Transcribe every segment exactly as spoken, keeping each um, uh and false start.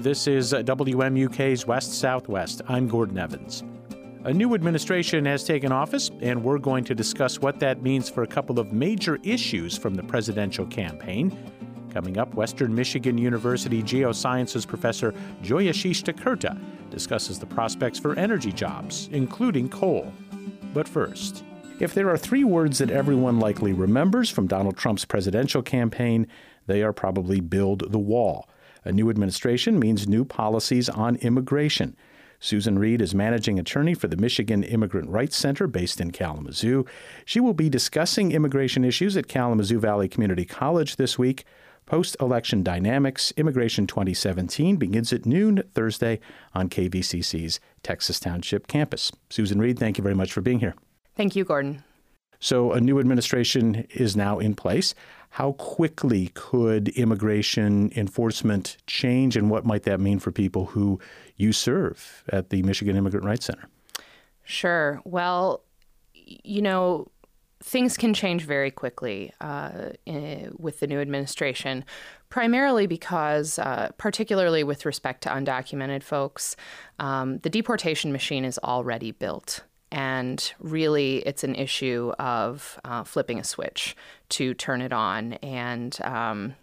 This is W M U K's West Southwest. I'm Gordon Evans. A new administration has taken office, and we're going to discuss what that means for a couple of major issues from the presidential campaign. Coming up, Western Michigan University geosciences professor Joyashish Thakurta discusses the prospects for energy jobs, including coal. But first, if there are three words that everyone likely remembers from Donald Trump's presidential campaign, they are probably build the wall. A new administration means new policies on immigration. Susan Reed is managing attorney for the Michigan Immigrant Rights Center based in Kalamazoo. She will be discussing immigration issues at Kalamazoo Valley Community College this week. Post-election dynamics, Immigration twenty seventeen begins at noon Thursday on K V C C's Texas Township campus. Susan Reed, thank you very much for being here. Thank you, Gordon. So a new administration is now in place. How quickly could immigration enforcement change, and what might that mean for people who you serve at the Michigan Immigrant Rights Center? Sure. Well, you know, things can change very quickly uh, in, with the new administration, primarily because, uh, particularly with respect to undocumented folks, um, the deportation machine is already built. And really, it's an issue of uh, flipping a switch to turn it on and um,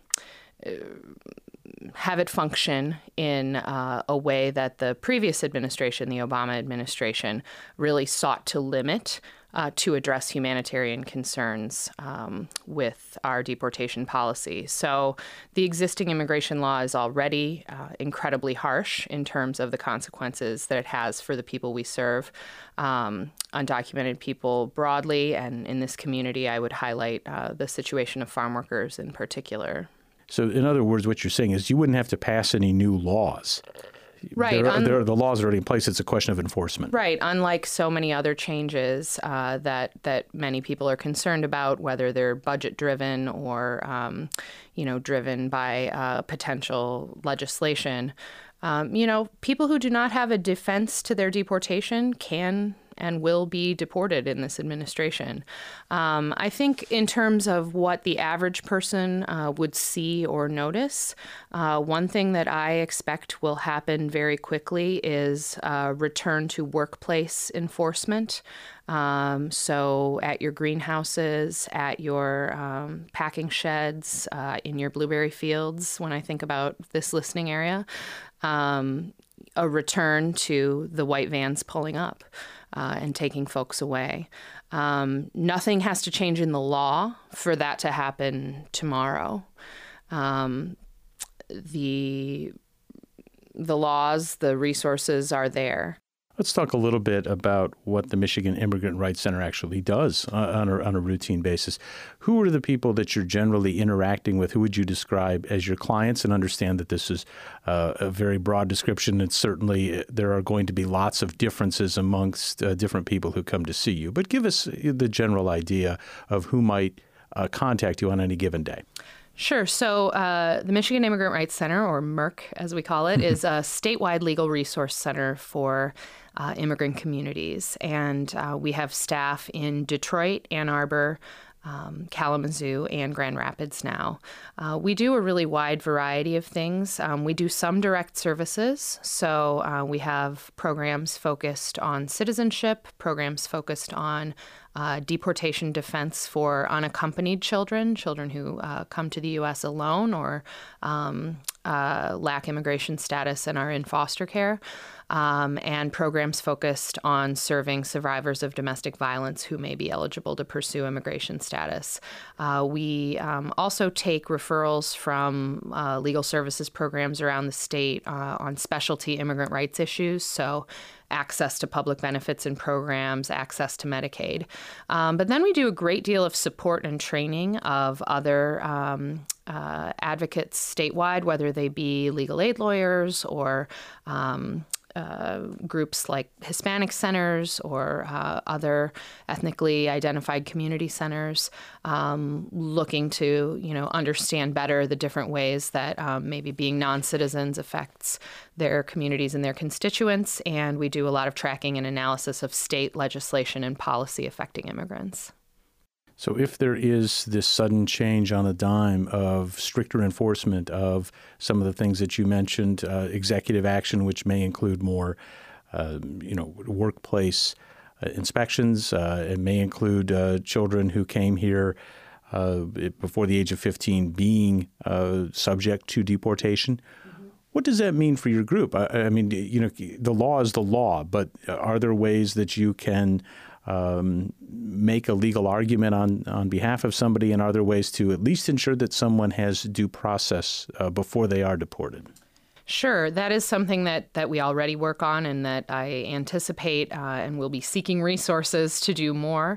have it function in uh, a way that the previous administration, the Obama administration, really sought to limit uh, to address humanitarian concerns um, with our deportation policy. So the existing immigration law is already uh, incredibly harsh in terms of the consequences that it has for the people we serve, um, undocumented people broadly, and in this community, I would highlight uh, the situation of farm workers in particular. So in other words, what you're saying is you wouldn't have to pass any new laws. Right. There, Un- there, the laws are already in place. It's a question of enforcement. Right. Unlike so many other changes uh, that that many people are concerned about, whether they're budget driven or, um, you know, driven by uh, potential legislation, um, you know, people who do not have a defense to their deportation can and will be deported in this administration. Um, I think in terms of what the average person uh, would see or notice, uh, one thing that I expect will happen very quickly is uh, return to workplace enforcement. Um, so at your greenhouses, at your um, packing sheds, uh, in your blueberry fields, when I think about this listening area, um, a return to the white vans pulling up. Uh, and taking folks away. Um, nothing has to change in the law for that to happen tomorrow. Um, the the laws, the resources are there. Let's talk a little bit about what the Michigan Immigrant Rights Center actually does uh, on, a, on a routine basis. Who are the people that you're generally interacting with? Who would you describe as your clients? And understand that this is uh, a very broad description. And certainly uh, there are going to be lots of differences amongst uh, different people who come to see you. But give us the general idea of who might uh, contact you on any given day. Sure. So uh, the Michigan Immigrant Rights Center, or MERC as we call it, is a statewide legal resource center for uh, immigrant communities. And uh, we have staff in Detroit, Ann Arbor, Um, Kalamazoo, and Grand Rapids now. Uh, we do a really wide variety of things. Um, we do some direct services. So uh, we have programs focused on citizenship, programs focused on uh, deportation defense for unaccompanied children, children who uh, come to the U S alone or um, uh, lack immigration status and are in foster care. Um, and programs focused on serving survivors of domestic violence who may be eligible to pursue immigration status. Uh, we um, also take referrals from uh, legal services programs around the state uh, on specialty immigrant rights issues, so access to public benefits and programs, access to Medicaid. Um, but then we do a great deal of support and training of other um, uh, advocates statewide, whether they be legal aid lawyers or um, Uh, groups like Hispanic centers or uh, other ethnically identified community centers, um, looking to, you know, understand better the different ways that um, maybe being non-citizens affects their communities and their constituents. And we do a lot of tracking and analysis of state legislation and policy affecting immigrants. So if there is this sudden change on a dime of stricter enforcement of some of the things that you mentioned, uh, executive action, which may include more, uh, you know, workplace uh, inspections, uh, it may include uh, children who came here uh, before the age of fifteen being uh, subject to deportation. Mm-hmm. What does that mean for your group? I, I mean, you know, the law is the law, but are there ways that you can Um, make a legal argument on, on behalf of somebody, and are there ways to at least ensure that someone has due process uh, before they are deported? Sure. That is something that, that we already work on and that I anticipate uh, and will be seeking resources to do more.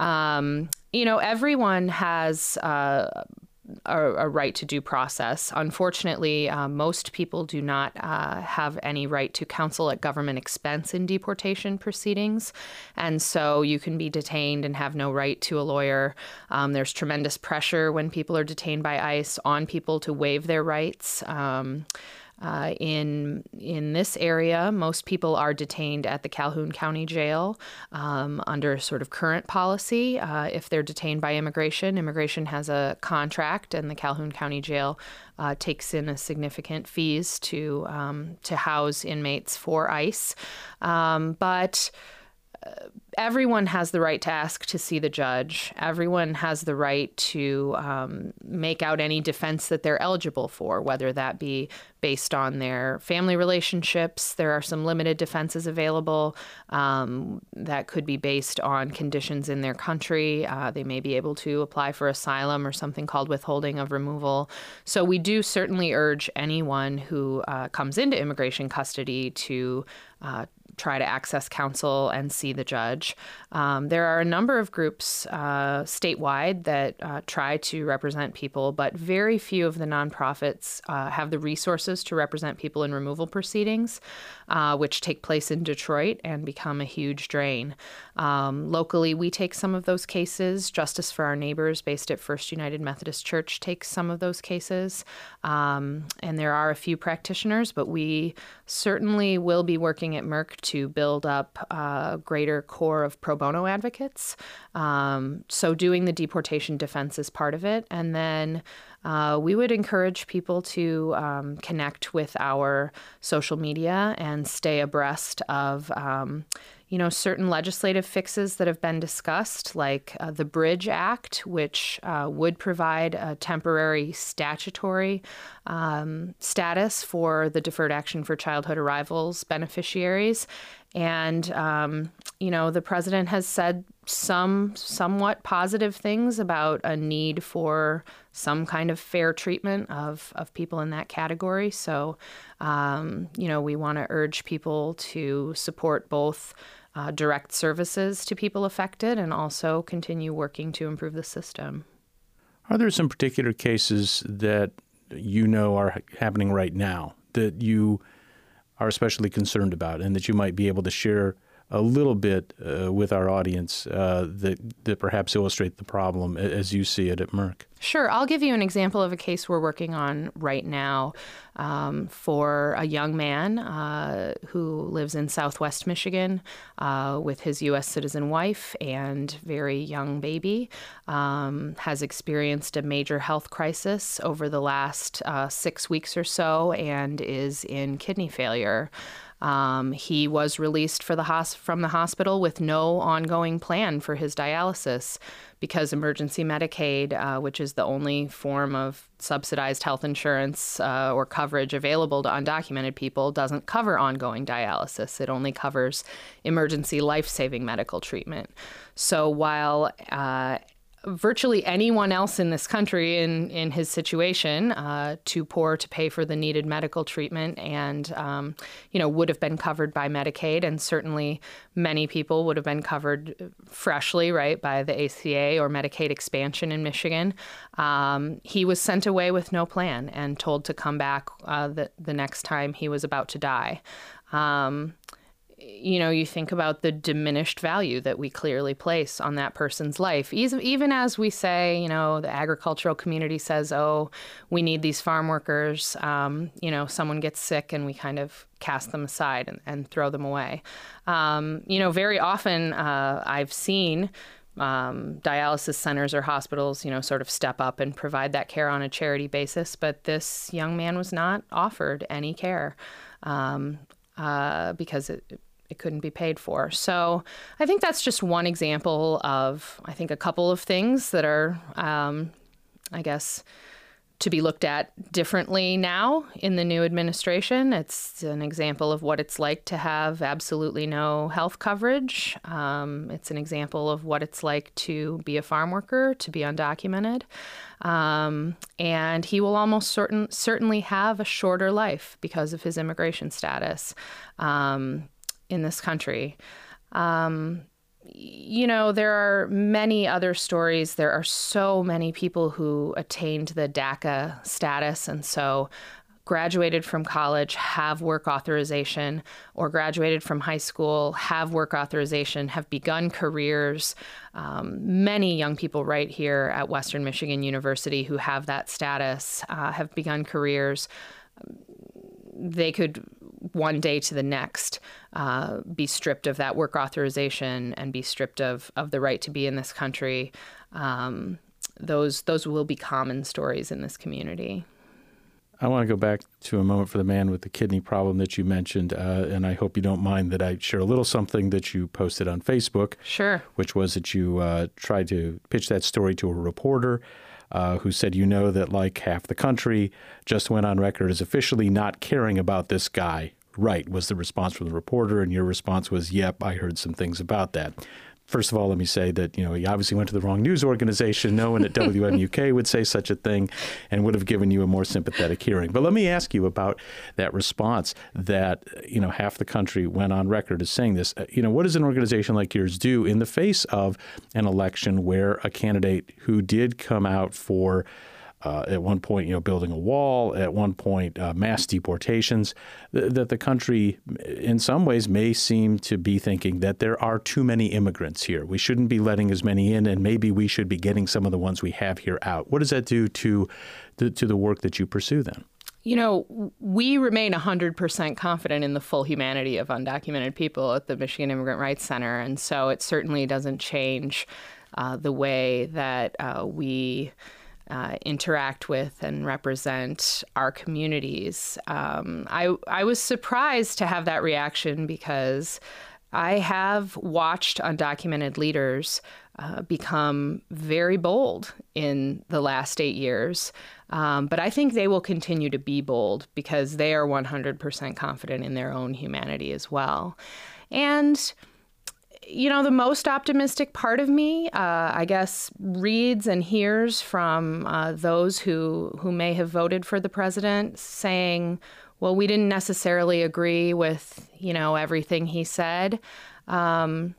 Um, you know, everyone has uh, a, a right to due process. Unfortunately, uh, most people do not uh, have any right to counsel at government expense in deportation proceedings. And so you can be detained and have no right to a lawyer. Um, there's tremendous pressure when people are detained by ICE on people to waive their rights. Um, Uh, in in this area, most people are detained at the Calhoun County Jail um, under sort of current policy. Uh, if they're detained by immigration, immigration has a contract, and the Calhoun County Jail uh, takes in a significant fees to um, to house inmates for ICE. Um, but uh, everyone has the right to ask to see the judge. Everyone has the right to um, make out any defense that they're eligible for, whether that be based on their family relationships. There are some limited defenses available um, that could be based on conditions in their country. Uh, they may be able to apply for asylum or something called withholding of removal. So we do certainly urge anyone who uh, comes into immigration custody to uh, try to access counsel and see the judge. Um, there are a number of groups uh, statewide that uh, try to represent people, but very few of the nonprofits uh, have the resources to represent people in removal proceedings, uh, which take place in Detroit and become a huge drain. Um, locally, we take some of those cases. Justice for Our Neighbors, based at First United Methodist Church, takes some of those cases. Um, and there are a few practitioners, but we certainly will be working at Merck to build up a greater core of pro bono advocates. Um, so doing the deportation defense is part of it. And then Uh, we would encourage people to um, connect with our social media and stay abreast of, um, you know, certain legislative fixes that have been discussed, like uh, the Bridge Act, which uh, would provide a temporary statutory um, status for the Deferred Action for Childhood Arrivals beneficiaries. And, um, you know, the president has said some somewhat positive things about a need for some kind of fair treatment of, of people in that category. So, um, you know, we want to urge people to support both uh, direct services to people affected and also continue working to improve the system. Are there some particular cases that you know are happening right now that you are especially concerned about and that you might be able to share a little bit uh, with our audience uh, that, that perhaps illustrate the problem as you see it at Merck? Sure. I'll give you an example of a case we're working on right now um, for a young man uh, who lives in Southwest Michigan uh, with his U S citizen wife and very young baby, um, has experienced a major health crisis over the last uh, six weeks or so and is in kidney failure. Um, he was released for the hos- from the hospital with no ongoing plan for his dialysis because emergency Medicaid, uh, which is the only form of subsidized health insurance uh, or coverage available to undocumented people, doesn't cover ongoing dialysis. It only covers emergency life-saving medical treatment. So while uh, virtually anyone else in this country in, in his situation, uh, too poor to pay for the needed medical treatment and, um, you know, would have been covered by Medicaid. And certainly many people would have been covered freshly, right, by the A C A or Medicaid expansion in Michigan. Um, he was sent away with no plan and told to come back uh, the, the next time he was about to die. Um, You know, you think about the diminished value that we clearly place on that person's life. Even as we say, you know, the agricultural community says, oh, we need these farm workers, um, you know, someone gets sick and we kind of cast them aside and, and throw them away. Um, you know, very often uh, I've seen um, dialysis centers or hospitals, you know, sort of step up and provide that care on a charity basis. But this young man was not offered any care um, uh, because it, it couldn't be paid for. So I think that's just one example of, I think, a couple of things that are, um, I guess, to be looked at differently now in the new administration. It's an example of what it's like to have absolutely no health coverage. Um, it's an example of what it's like to be a farm worker, to be undocumented. Um, and he will almost certain, certainly have a shorter life because of his immigration status um, in this country. Um, You know, there are many other stories. There are so many people who attained the DACA status and so graduated from college, have work authorization, or graduated from high school, have work authorization, have begun careers. Um, many young people right here at Western Michigan University who have that status uh, have begun careers. They could one day to the next uh, be stripped of that work authorization and be stripped of, of the right to be in this country. Um, those those will be common stories in this community. I want to go back to a moment for the man with the kidney problem that you mentioned, uh, and I hope you don't mind that I share a little something that you posted on Facebook. Sure. Which was that you uh, tried to pitch that story to a reporter Uh, who said, you know, that like half the country just went on record as officially not caring about this guy. Right, was the response from the reporter. And your response was, yep, I heard some things about that. First of all, let me say that, you know, he obviously went to the wrong news organization, knowing that W M U K would say such a thing and would have given you a more sympathetic hearing. But let me ask you about that response that, you know, half the country went on record as saying this. You know, what does an organization like yours do in the face of an election where a candidate who did come out for Uh, at one point, you know, building a wall, at one point, uh, mass deportations, th- that the country in some ways may seem to be thinking that there are too many immigrants here. We shouldn't be letting as many in, and maybe we should be getting some of the ones we have here out. What does that do to the, to the work that you pursue then? You know, we remain one hundred percent confident in the full humanity of undocumented people at the Michigan Immigrant Rights Center. And so it certainly doesn't change uh, the way that uh, we Uh, interact with and represent our communities. Um, I, I was surprised to have that reaction because I have watched undocumented leaders uh, become very bold in the last eight years. Um, but I think they will continue to be bold because they are one hundred percent confident in their own humanity as well. And you know, the most optimistic part of me, uh, I guess, reads and hears from uh, those who, who may have voted for the president saying, well, we didn't necessarily agree with, you know, everything he said. Um,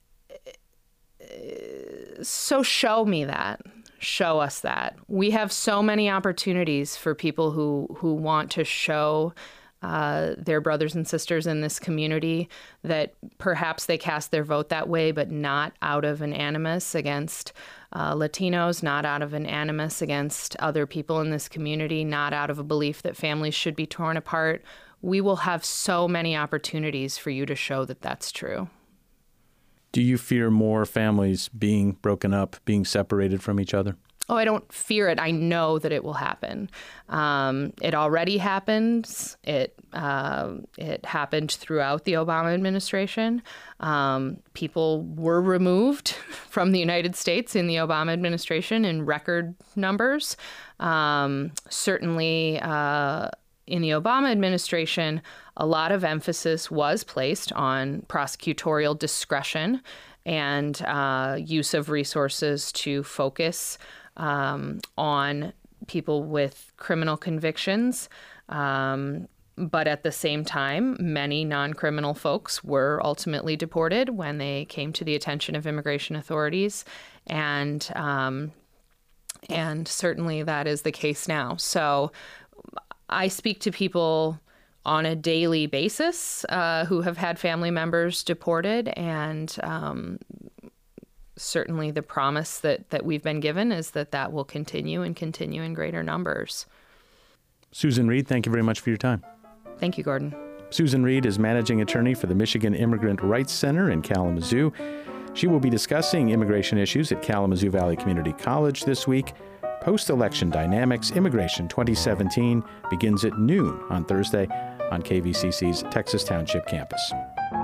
so show me that. Show us that. We have so many opportunities for people who, who want to show Uh, their brothers and sisters in this community that perhaps they cast their vote that way, but not out of an animus against uh, Latinos, not out of an animus against other people in this community, not out of a belief that families should be torn apart. We will have so many opportunities for you to show that that's true. Do you fear more families being broken up, being separated from each other? Oh, I don't fear it. I know that it will happen. Um, it already happens. It uh, it happened throughout the Obama administration. Um, people were removed from the United States in the Obama administration in record numbers. Um, certainly, uh, in the Obama administration, a lot of emphasis was placed on prosecutorial discretion and uh, use of resources to focus Um, on people with criminal convictions. Um, but at the same time, many non-criminal folks were ultimately deported when they came to the attention of immigration authorities. And, um, and certainly that is the case now. So I speak to people on a daily basis uh, who have had family members deported, and um, certainly the promise that, that we've been given is that that will continue and continue in greater numbers. Susan Reed, thank you very much for your time. Thank you, Gordon. Susan Reed is managing attorney for the Michigan Immigrant Rights Center in Kalamazoo. She will be discussing immigration issues at Kalamazoo Valley Community College this week. Post-election dynamics, Immigration twenty seventeen begins at noon on Thursday on K V C C's Texas Township campus.